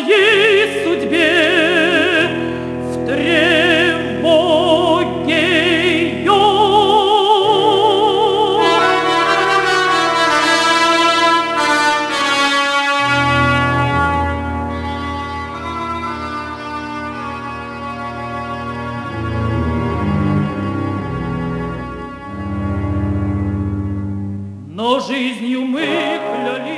своей судьбе в тревоге ее. Но жизнью мы клялись